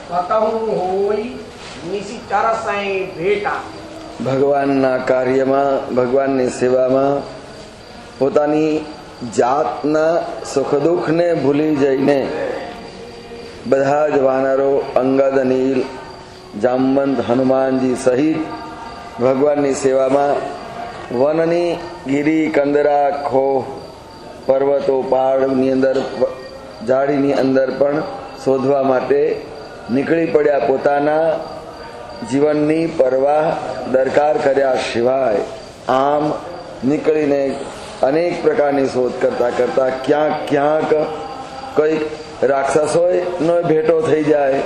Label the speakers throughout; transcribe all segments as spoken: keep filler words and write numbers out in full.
Speaker 1: ભગવાનના કાર્યમાં, ભગવાનની સેવામાં પોતાની જાતના સુખ દુઃખને ભૂલી જઈને બધા જ વાનરો અંગદ, નીલ, જામવંત, હનુમાનજી સહિત ભગવાનની સેવામાં વનની ગીરી, કંદરા, ખો, પર્વતો, પહાડની અંદર, ઝાડીની અંદર પણ શોધવા માટે નીકળી પડ્યા. પોતાના જીવનની પરવાહ દરકાર કર્યા સિવાય આમ નીકળીને અનેક પ્રકારની શોધ કરતા કરતા ક્યાંક ક્યાંક કઈક રાક્ષસોનો ભેટો થઈ જાય.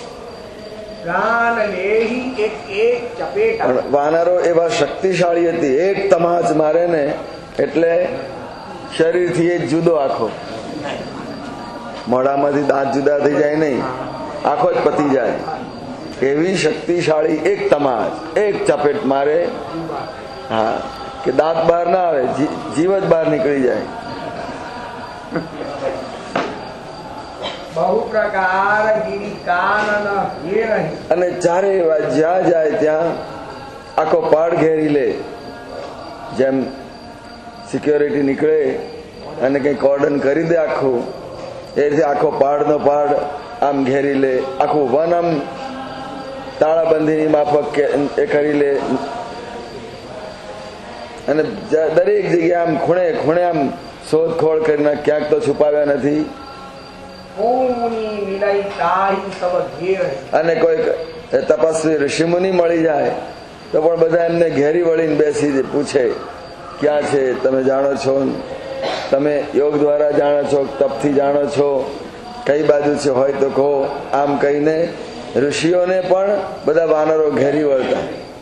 Speaker 1: વાનરો એવા શક્તિશાળી હતી, એક તમાચ મારે ને એટલે શરીરથી એ જુદો આખો, મોઢામાંથી દાંત જુદા થઈ જાય નહીં, આખો જ પતી જાય. એવી શક્તિશાળી એક તમાચ, એક ચપેટ મારે, હા, કે દાંત બહાર ના આવે, જીવ જ બહાર નીકળી જાય. અને ચારે જ્યાં જાય ત્યાં આખો પહાડ ઘેરી લે. જેમ સિક્યોરિટી નીકળે અને કઈ કોર્ડન કરી દે આખું, એ રીતે આખો પહાડ નો પહાડ આમ ઘેરી લે. આખું વન આમ તાળાબંધીની માફક એ કરી લે. અને દરેક જગ્યાએ આમ ખૂણે ખૂણે આમ શોધખોળ કરીને ક્યાંક તો છુપાવ્યા નથી. અને કોઈ તપસ્વી ઋષિમુનિ મળી જાય તો પણ બધા એમને ઘેરી વળીને બેસી પૂછે, ક્યાં છે, તમે જાણો છો, તમે યોગ દ્વારા જાણો છો, તપથી જાણો છો, કઈ બાજુ છે, હોય તો કહો. આમ કહીને ઋષિઓને પણ બધા વાનરો ઘેરી વળતા.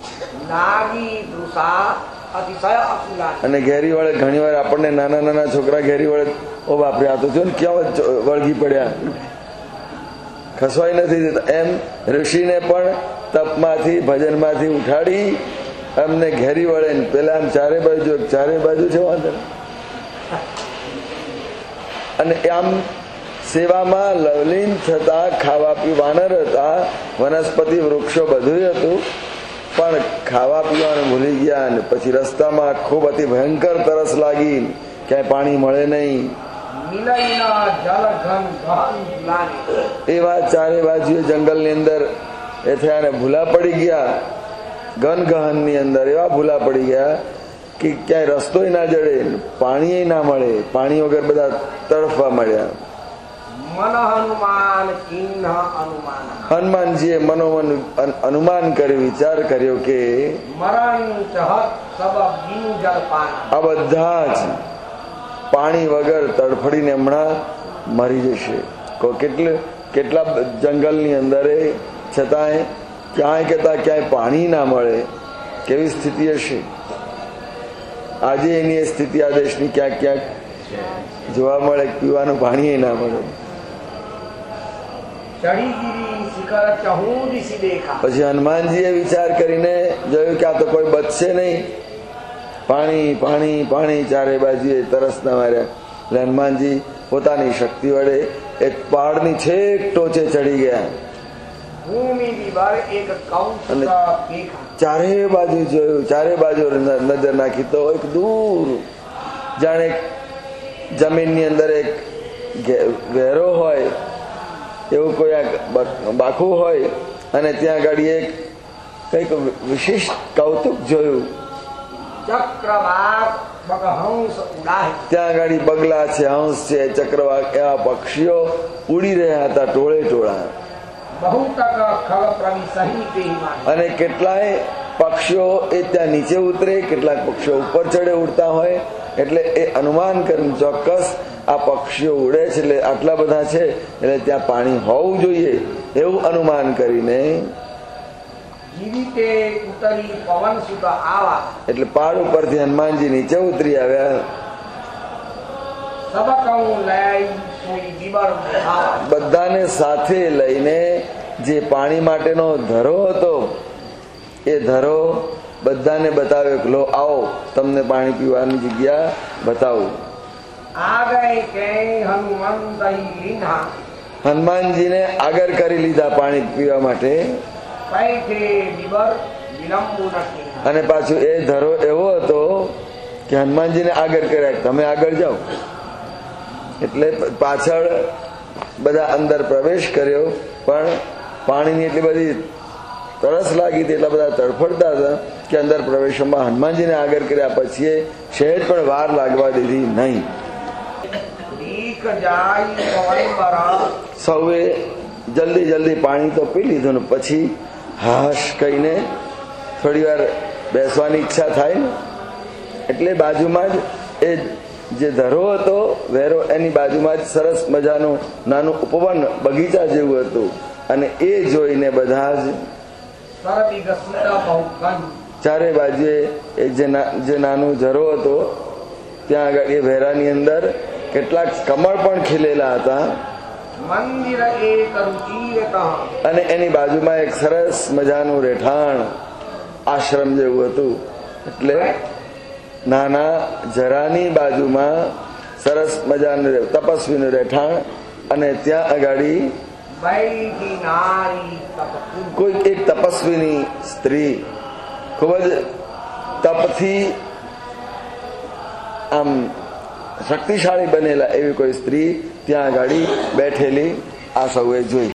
Speaker 1: અને ઘેરી વળે ઘણી વાર આપણને નાના નાના છોકરા ઘેરી વળે, ઓ બાપરે, આ તો જો ને ક્યાં વળગી પડ્યા, ખસવાઈ નથી દેતા. એમ ઋષિને પણ તપમાંથી, ભજનમાંથી ઉઠાડી અમને ઘેરી વળે ને પેલા આમ ચારે બાજુ, ચારે બાજુ છે વાંધો. અને આમ સેવામાં લવલીન થતા ખાવા પીવાના હતા, વનસ્પતિ, વૃક્ષો બધું હતું, પણ ખાવા પીવાનું ભૂલી ગયા. અને પછી રસ્તામાં ખૂબ અતિ ભયંકર તરસ લાગી, ક્યાંય પાણી મળે નહીં. એવા ચારે બાજુ જંગલની અંદર એ થયા ને ભૂલા પડી ગયા. ઘન ગહન ની અંદર એવા ભૂલા પડી ગયા કે ક્યાંય રસ્તો ના જડે, પાણી ના મળે. પાણી વગર બધા તડફવા મળ્યા. હનુમાનજીએ મનોમન અનુમાન કર્યું, વિચાર કર્યો કે આ બધા જ પાણી વગર તડફડીને હમણાં મરી જશે. કેટલે કેટલા જંગલની અંદર છતાંય ક્યાંય કહેતા ક્યાંય પાણી ના મળે. કેવી સ્થિતિ હશે આજે એની? એ સ્થિતિ આ દેશની ક્યાંક ક્યાંક જોવા મળે, પીવાનું પાણી ના મળે. પછી હનુમાનજીએ વિચાર કરીને જોયું કે આ તો કોઈ બચશે નહીં. પાણી પાણી પાણી ચારે બાજુએ તરસના માર્યા. એટલે હનુમાનજી પોતાની શક્તિ વડે એક પહાડની છેક ટોચે ચડી ગયા અને ચારે બાજુ જોયું. ચારે બાજુ નજર નાખી તો એક દૂર જાણે જમીનની અંદર એક વેરો હોય એવું કોઈ બાખું હોય અને ત્યાં આગળ એક કઈક વિશિષ્ટ કૌતુક જોયું. ત્યાં આગળ બગલા છે, હંસ છે, ચક્રવાક, એવા પક્ષીઓ ઉડી રહ્યા હતા ટોળે ટોળા. અને કેટલાય પક્ષીઓ એ ત્યાં નીચે ઉતરે, કેટલાક પક્ષીઓ ઉપર ચડે ઉડતા હોય. એટલે એ અનુમાન કરીને ચોક્કસ આ પક્ષીઓ ઉડે છે એટલે આટલા બધા છે એટલે ત્યાં પાણી હોવું જોઈએ એવું અનુમાન કરીને એટલે પહાડ ઉપરથી હનુમાનજી નીચે ઉતરી આવ્યા. બધાને સાથે લઈને જે પાણી માટેનો ધરો હતો એ ધરો બધાને બતાવ્યો કે લો આવો તમને પાણી પીવાની જગ્યા બતાવું. હનુમાનજીને આગળ કરી લીધા પાણી પીવા માટે, અને પાછું એ ધરો એવો હતો કે હનુમાનજીને આગળ કર્યા, તમે આગળ જાઓ. એટલે પાછળ બધા અંદર પ્રવેશ કર્યો, પણ પાણીની એટલી બધી તરસ લાગી હતી, એટલા બધા તડફડતા હતા કે અંદર પ્રવેશમાં હનુમાનજીને આગળ કર્યા પછી એ સહેજ પણ વાર લાગવા દીધી નહીં. સૌએ જલ્દી જલ્દી પાણી તો પી લીધું ને પછી હાશ કહીને થોડી વાર બેસવાની ઈચ્છા થાય ને, એટલે બાજુમાં જ એ જે ધરો હતો વેરો, એની બાજુમાં જ સરસ મજાનું નાનું ઉપવન બગીચા જેવું હતું, અને એ જોઈને બધા જ ચારે બાજુએ એ જે નાનું ઝરો હતો ત્યાં આગળ એ વેરાની અંદર કેટલાક કમળ પણ ખીલેલા હતા, અને એની બાજુમાં એક સરસ મજાનું રહેઠાણ આશ્રમ જેવું હતું. એટલે નાના જરાની બાજુમાં સરસ મજાનું તપસ્વીનું રહેઠાણ, અને ત્યાં આગળ કોઈ એક તપસ્વીની સ્ત્રી ખૂબ જ તપથી આમ શક્તિશાળી બનેલા એવી કોઈ સ્ત્રી ત્યાં આગળ બેઠેલી આ સૌએ જોઈ.